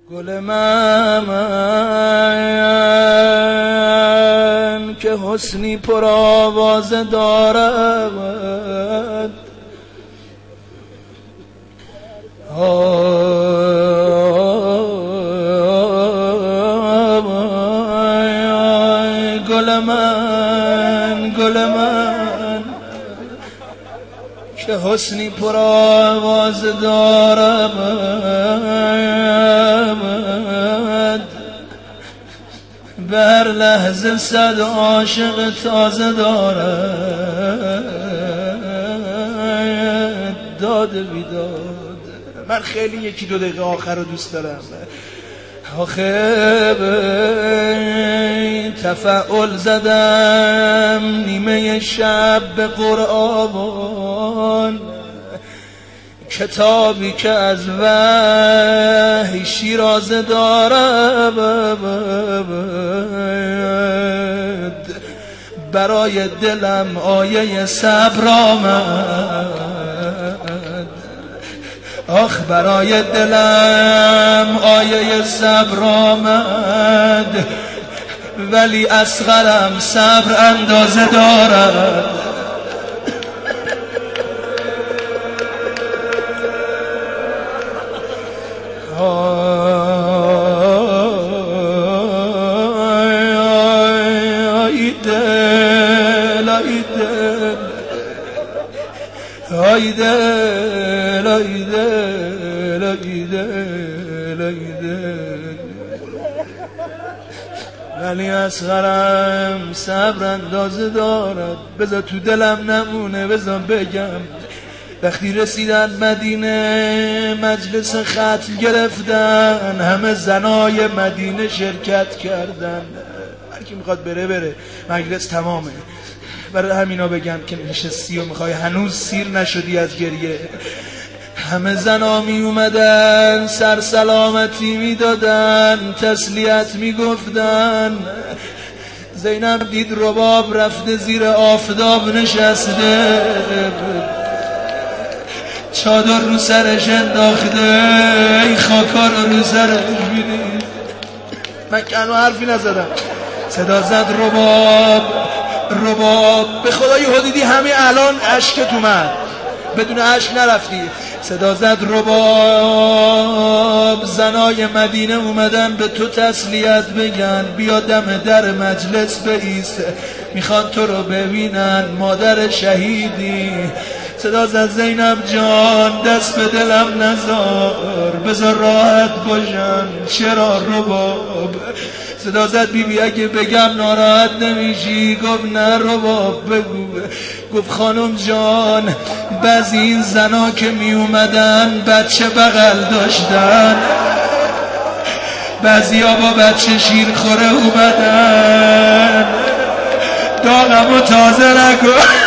گل من که حسنی پر آواز دارد، گل من که حسنی پر آواز دارد، به هر لحظه صد عاشق تازه دارد. داد بیداد من خیلی یکی دو دقیقه آخر رو دوست دارم. آخه تفعل زدم نیمه شب به قرآن، کتابی که از وحی شیرازه دارد. برای دلم آیه صبر آمد، آخ برای دلم آیه صبر آمد، ولی اصغرم صبر اندازه دارد. ای دل ای دل ای دل ای دل، ولی اصغرم صبر اندازه دارد. بذار تو دلم نمونه، بذار بگم. وقتی رسیدن مدینه مجلس ختم گرفتن، همه زنای مدینه شرکت کردن. هر کی میخواد بره مجلس تمامه. برای همینا بگم که نشستی و میخوای هنوز سیر نشدی از گریه. همه زنا می اومدن سر سلامتی می دادن، تسلیت می گفتن. زینب دید رباب رفته زیر آفتاب نشسته، چادر رو سرش انداخته، ای خاکا رو سرش میدید. من کنو حرفی نزدم. صدا زد رباب. به خدا یه حدیدی همین الان عشقت اومد، بدون عشق نرفتی. صدا زد رباب. زنای مدینه اومدن به تو تسلیت بگن، بیا دم در مجلس بایست، میخوان تو رو ببینن، مادر شهیدی. صدا زد زینب جان دست به دلم نذار، بذار راحت باشن. چرا رباب؟ صدا زد بیبی اگه بگم ناراحت نمیشی؟ گفت نه رباب بگو. گفت خانم جان بعضی این زنا که می اومدن بچه بغل داشتن، بعضی ها با بچه شیرخوره اومدن. داغمو تازه نکن.